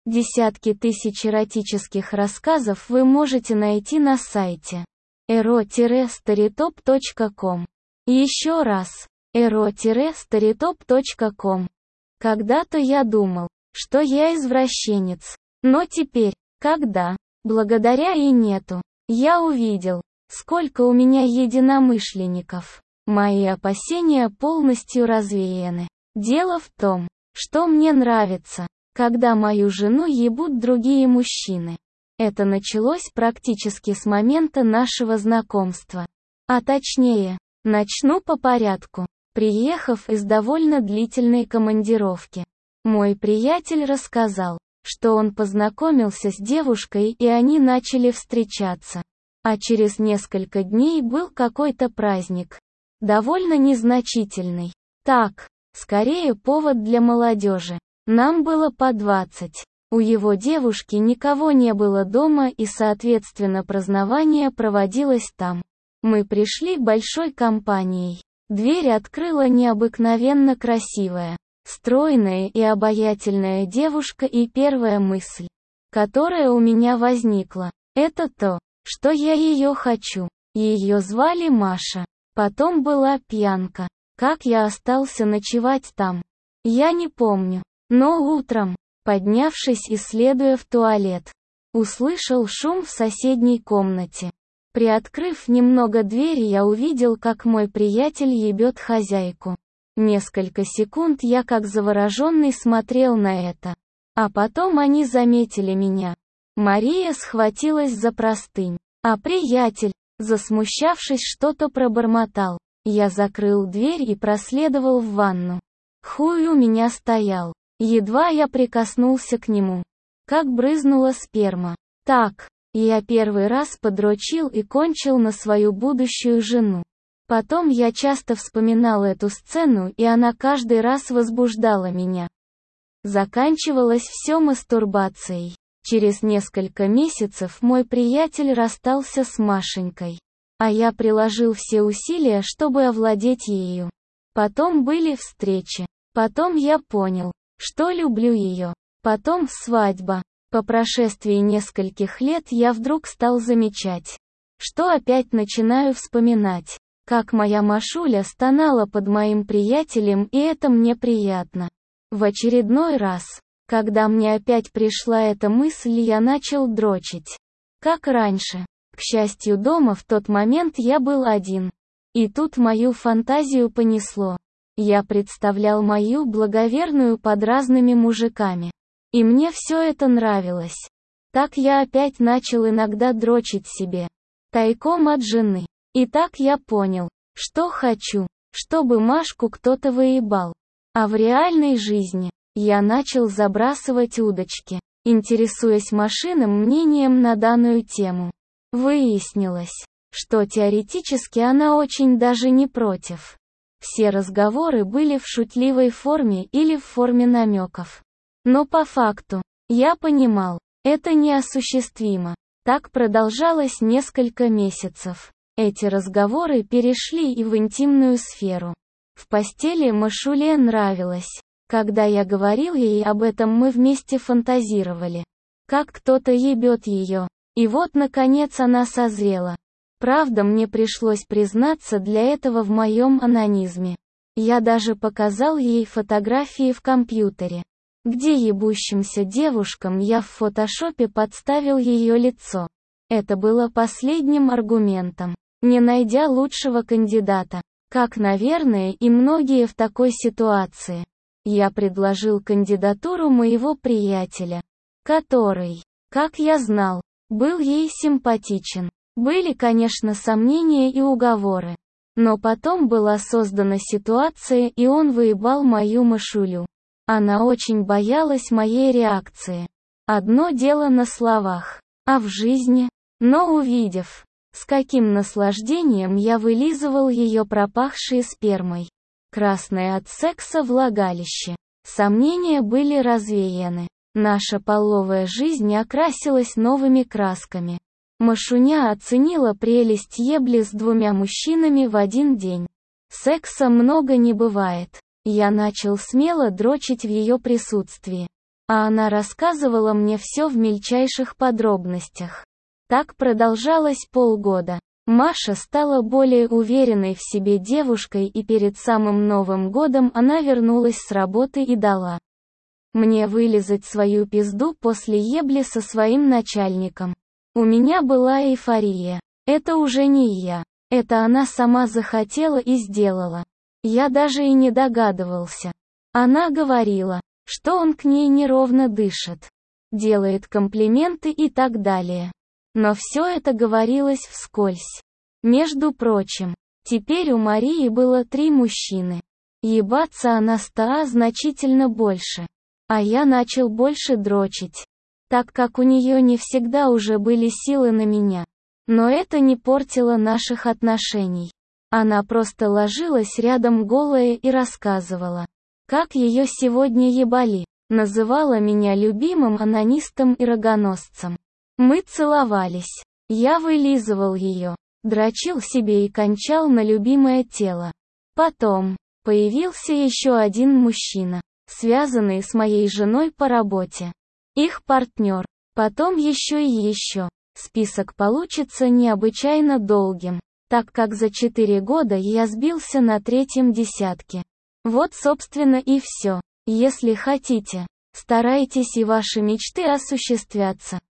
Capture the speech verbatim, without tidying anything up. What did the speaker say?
Десятки тысяч эротических рассказов вы можете найти на сайте эро старитоп точка ком. Еще раз, эро старитоп точка ком. Когда-то я думал, что я извращенец. Но теперь, когда, благодаря и нету, я увидел, сколько у меня единомышленников. Мои опасения полностью развеяны. Дело в том, что мне нравится, когда мою жену ебут другие мужчины. Это началось практически с момента нашего знакомства. А точнее, начну по порядку. Приехав из довольно длительной командировки, мой приятель рассказал, что он познакомился с девушкой и они начали встречаться. А через несколько дней был какой-то праздник. Довольно незначительный. Так, скорее повод для молодежи. Нам было по двадцать. У его девушки никого не было дома и соответственно празднование проводилось там. Мы пришли большой компанией. Дверь открыла необыкновенно красивая, стройная и обаятельная девушка, и первая мысль, которая у меня возникла, это то, что я ее хочу. Ее звали Маша. Потом была пьянка. Как я остался ночевать там? Я не помню. Но утром, поднявшись и следуя в туалет, услышал шум в соседней комнате. Приоткрыв немного дверь, я увидел, как мой приятель ебет хозяйку. Несколько секунд я как завороженный смотрел на это. А потом они заметили меня. Мария схватилась за простынь, а приятель, засмущавшись, что-то пробормотал. Я закрыл дверь и проследовал в ванну. Хуй у меня стоял. Едва я прикоснулся к нему, как брызнула сперма. Так, я первый раз подрочил и кончил на свою будущую жену. Потом я часто вспоминал эту сцену, и она каждый раз возбуждала меня. Заканчивалось все мастурбацией. Через несколько месяцев мой приятель расстался с Машенькой. А я приложил все усилия, чтобы овладеть ею. Потом были встречи. Потом я понял, что люблю ее. Потом свадьба. По прошествии нескольких лет я вдруг стал замечать, что опять начинаю вспоминать, как моя Машуля стонала под моим приятелем, и это мне приятно. В очередной раз, когда мне опять пришла эта мысль, я начал дрочить. Как раньше. К счастью, дома в тот момент я был один. И тут мою фантазию понесло. Я представлял мою благоверную под разными мужиками. И мне все это нравилось. Так я опять начал иногда дрочить себе. Тайком от жены. И так я понял, что хочу, чтобы Машку кто-то выебал. А в реальной жизни, я начал забрасывать удочки, интересуясь Машиным мнением на данную тему. Выяснилось, что теоретически она очень даже не против. Все разговоры были в шутливой форме или в форме намеков. Но по факту, я понимал, это неосуществимо. Так продолжалось несколько месяцев. Эти разговоры перешли и в интимную сферу. В постели Машуле нравилось. Когда я говорил ей об этом, мы вместе фантазировали, как кто-то ебет ее. И вот наконец она созрела. Правда, мне пришлось признаться для этого в моем анонизме. Я даже показал ей фотографии в компьютере, где ебущимся девушкам я в фотошопе подставил ее лицо. Это было последним аргументом, не найдя лучшего кандидата. Как, наверное, и многие в такой ситуации. Я предложил кандидатуру моего приятеля, который, как я знал, был ей симпатичен. Были, конечно, сомнения и уговоры. Но потом была создана ситуация, и он выебал мою Машулю. Она очень боялась моей реакции. Одно дело на словах, а в жизни. Но увидев, с каким наслаждением я вылизывал ее пропахшие спермой, красное от секса влагалище, сомнения были развеяны. Наша половая жизнь окрасилась новыми красками. Машуня оценила прелесть ебли с двумя мужчинами в один день. Секса много не бывает. Я начал смело дрочить в ее присутствии. А она рассказывала мне все в мельчайших подробностях. Так продолжалось полгода. Маша стала более уверенной в себе девушкой, и перед самым Новым годом она вернулась с работы и дала мне вылизать свою пизду после ебли со своим начальником. У меня была эйфория. Это уже не я. Это она сама захотела и сделала. Я даже и не догадывался. Она говорила, что он к ней неровно дышит, делает комплименты и так далее. Но все это говорилось вскользь. Между прочим, теперь у Марии было три мужчины. Ебаться она стала значительно больше. А я начал больше дрочить, так как у нее не всегда уже были силы на меня. Но это не портило наших отношений. Она просто ложилась рядом голая и рассказывала, как ее сегодня ебали. Называла меня любимым анонистом и рогоносцем. Мы целовались. Я вылизывал ее, дрочил себе и кончал на любимое тело. Потом появился еще один мужчина, связанный с моей женой по работе. Их партнер. Потом еще и еще. Список получится необычайно долгим, так как за четыре года я сбился на третьем десятке. Вот собственно и все. Если хотите, старайтесь, и ваши мечты осуществятся.